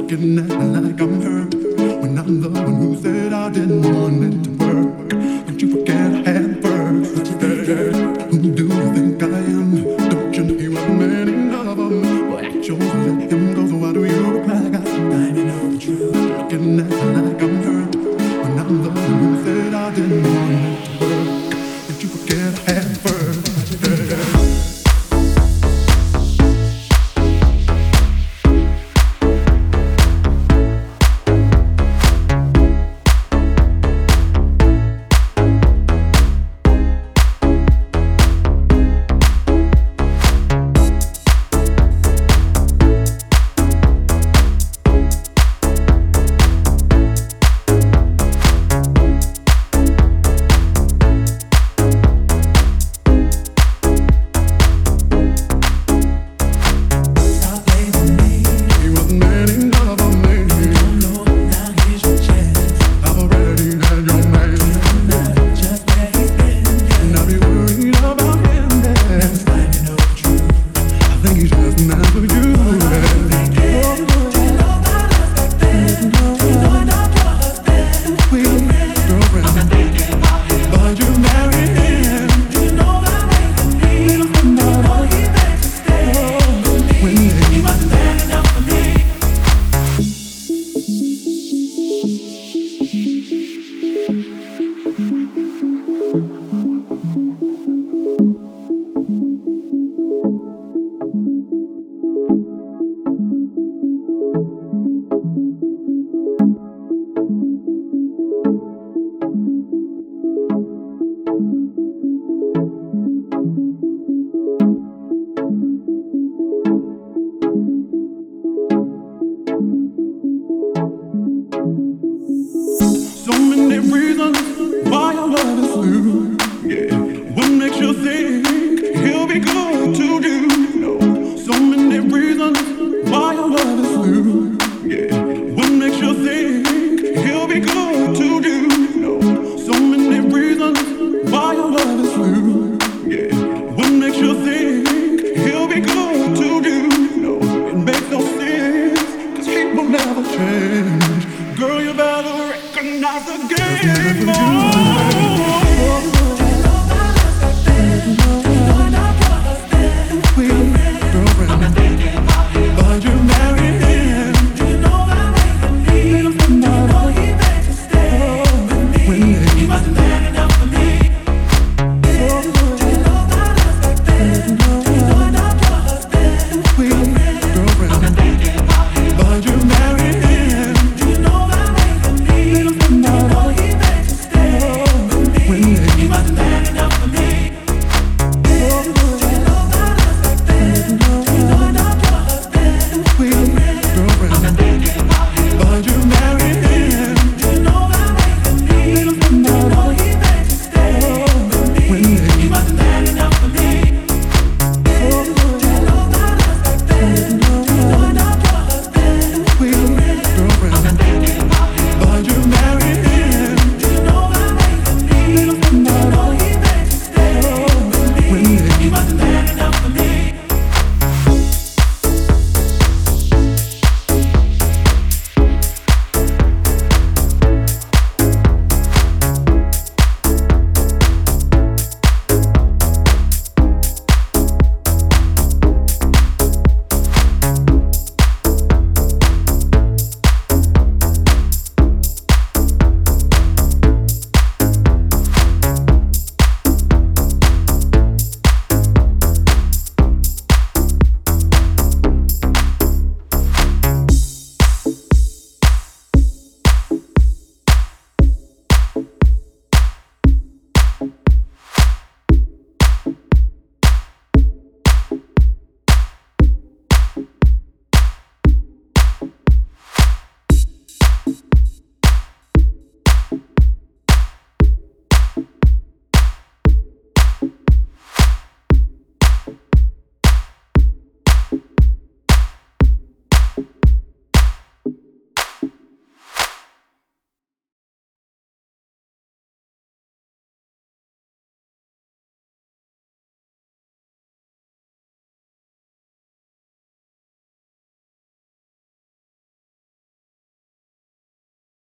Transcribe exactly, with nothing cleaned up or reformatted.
looking at me like I'm hurt when I'm the one who said I didn't want it to work. Don't you forget I had first. Who do you think I am? Don't you know you have many of them? Well, I chose to let him go, so why do you look like I finally know the truth? Looking at me like I'm hurt when I'm the one who said I didn't want it to work. Don't you forget I had first. Girl, you better recognize the game.